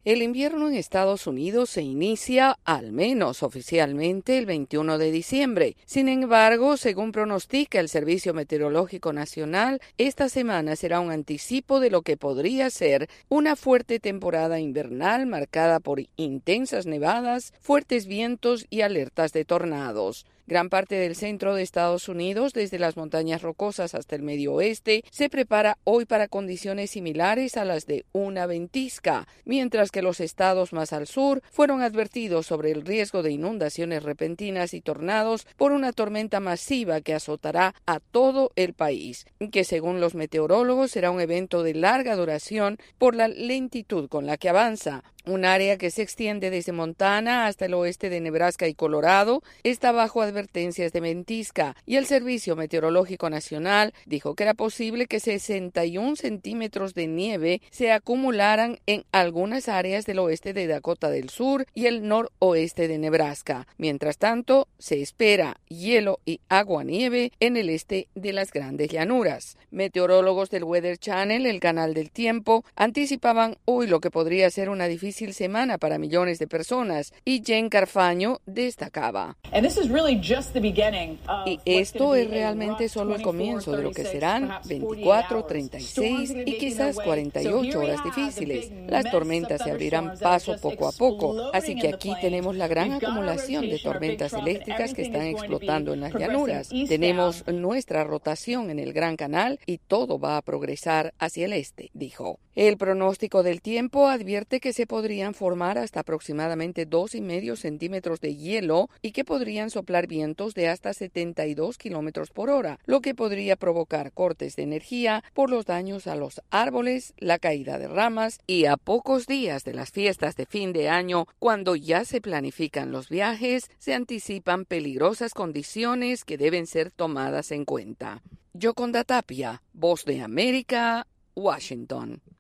El invierno en Estados Unidos se inicia, al menos oficialmente, el 21 de diciembre. Sin embargo, según pronostica el Servicio Meteorológico Nacional, esta semana será un anticipo de lo que podría ser una fuerte temporada invernal marcada por intensas nevadas, fuertes vientos y alertas de tornados. Gran parte del centro de Estados Unidos, desde las montañas rocosas hasta el medio oeste, se prepara hoy para condiciones similares a las de una ventisca, mientras que los estados más al sur fueron advertidos sobre el riesgo de inundaciones repentinas y tornados por una tormenta masiva que azotará a todo el país, que según los meteorólogos será un evento de larga duración por la lentitud con la que avanza. Un área que se extiende desde Montana hasta el oeste de Nebraska y Colorado está bajo advertencias de ventisca y el Servicio Meteorológico Nacional dijo que era posible que 61 centímetros de nieve se acumularan en algunas áreas del oeste de Dakota del Sur y el noroeste de Nebraska. Mientras tanto, se espera hielo y aguanieve en el este de las Grandes Llanuras. Meteorólogos del Weather Channel, el canal del tiempo, anticipaban hoy lo que podría ser una difícil semana para millones de personas, y Jen Carfaño destacaba. Y esto es realmente solo el comienzo de lo que serán 24, 36 y quizás 48 horas difíciles. Las tormentas se abrirán paso poco a poco, así que aquí tenemos la gran acumulación de tormentas eléctricas que están explotando en las llanuras. Tenemos nuestra rotación en el Gran Canal y todo va a progresar hacia el este, dijo. El pronóstico del tiempo advierte que se podrían formar hasta aproximadamente 2,5 centímetros de hielo y que podrían soplar vientos de hasta 72 kilómetros por hora, lo que podría provocar cortes de energía por los daños a los árboles, la caída de ramas y a pocos días de las fiestas de fin de año, cuando ya se planifican los viajes, se anticipan peligrosas condiciones que deben ser tomadas en cuenta. Yoconda Tapia, Voz de América, Washington.